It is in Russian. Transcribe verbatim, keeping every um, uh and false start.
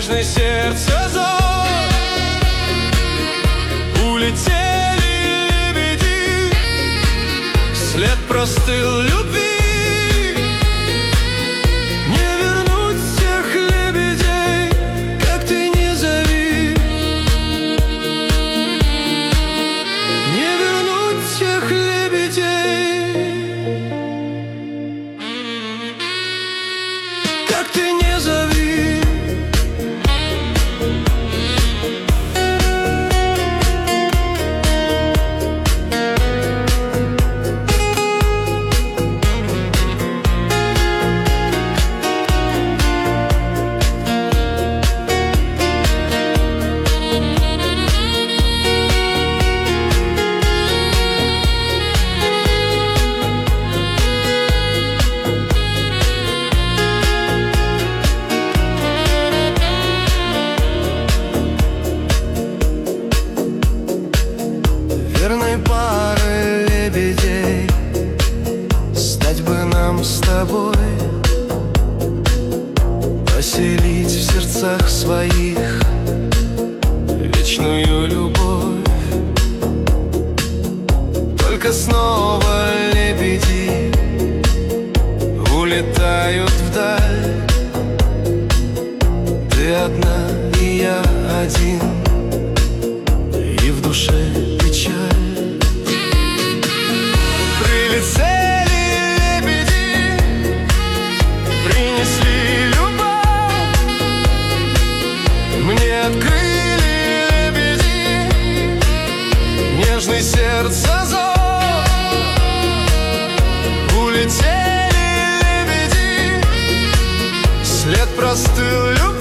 нежный сердце зов. Улетели лебеди, след простыл любви. Как ты не зови. Верной парой лебедей стать бы нам с тобой, поселить в сердцах своих вечную любовь. Только снова лебеди улетают вдаль. Ты одна и я один, и в душе печаль. Прилетели лебеди, принесли любовь. Мне открыли лебеди нежный сердце зов. Улетели лебеди, след простыл любви.